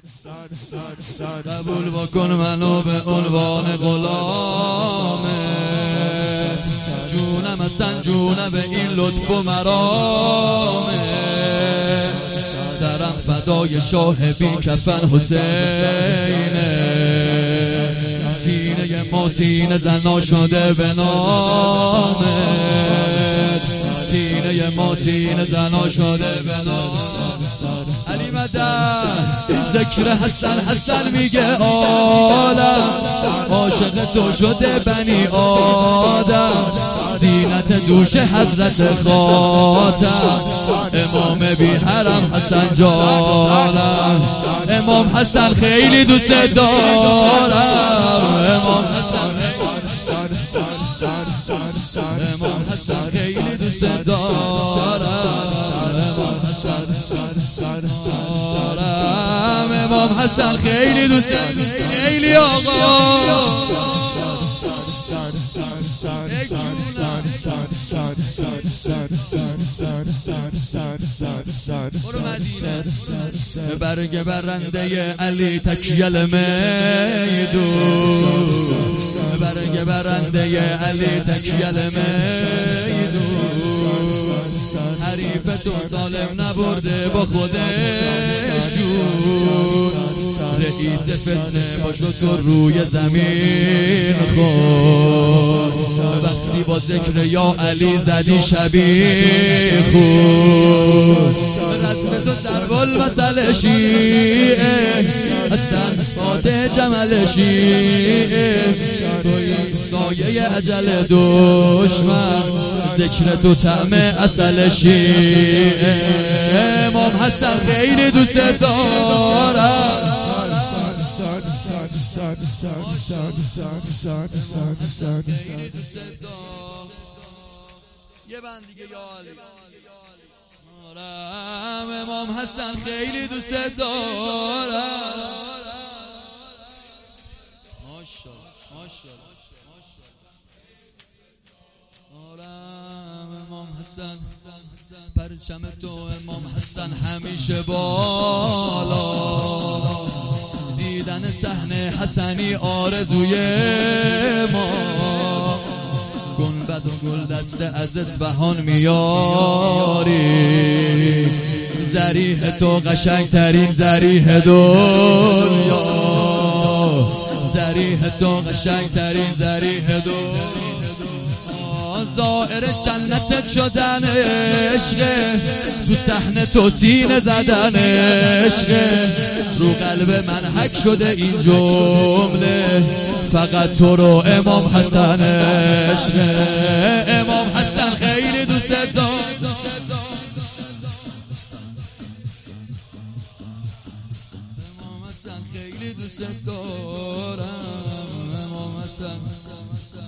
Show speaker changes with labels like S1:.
S1: قبول بکن منو به عنوان غلامت، جونم اصلا جونم به این لطف و مرامت، سرم فدای شاه بی کفن حسینه، سینه ما سینه زنا شده به نامت، سینه ما سینه زنا شده به نامت. علی مدد ذکر حسن حسن میگه عالم، عاشق تو شده بنی آدم، زینت دوش حضرت خاتم، امام بی حرم حسن جانم، امام حسن خیلی دوست دارم، امام حسن امام حسن خیلی دوست دارم، امام حسن امام حسن خیلی دوست خیلی آقا برگ برنده علی تکیل میدون، برگ برنده علی تکیل میدون، حریف تو سالم نبرده با خودش جون، رئیس فتنه باشو تو روی زمین خود، وقتی با ذکر یا علی زدی شبیه خود، رسم تو سربال مسئله شیعه، حسن فاتح جمل شیعه، توی سایه اجل دشمن، ذکر تو طعم اصل شیعه، امام حسن خیلی دوست دارم، یه بند دیگه یا علی، امام حسن خیلی دوست دارم، ماشاءالله امام حسن، پرچم تو امام حسن همیشه بالا، دیدن صحنه حسنی آرزوی ما، گنبد و گل دست از اصفهان میاری، ذریح تو قشنگ ترین ذریح دنیا، ذریح تو قشنگ ترین ذریح دنیا، زائر جنتت شدن عشقه، تو صحنه تو سینه زدن عشقه، رو قلب من حک شده این جمله، فقط تو رو امام حسن عشقه، امام حسن خیلی دوست دارم، امام حسن خیلی دوست دارم، امام حسن